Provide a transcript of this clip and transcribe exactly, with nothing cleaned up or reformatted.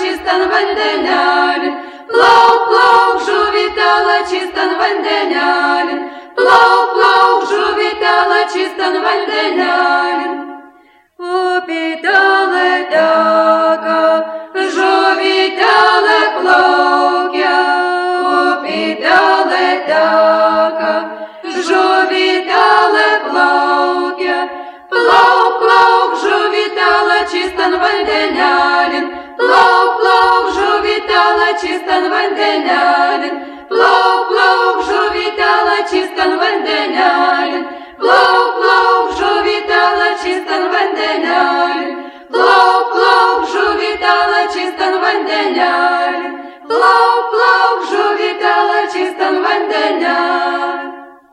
чистан vandenelin, plauk, plauk, žuvitela čistan vandenelin, plauk, plauk, žuvitela čistan vandenelin. Upitele teka, žuvitele plaukia, upitele teka, žuvitele plaukia, plauk, plauk, žuvitele čistan vandenelin, plauk, plauk, žuvitele čistan vandenelin, plauk, plauk, žuvitele čistan vandenelin, plauk, plauk, žuvitele čistan vandenelin, plauk, plauk, žuvitele čistan vandenelin, plauk, plauk, žuvitele čistan vandenelin.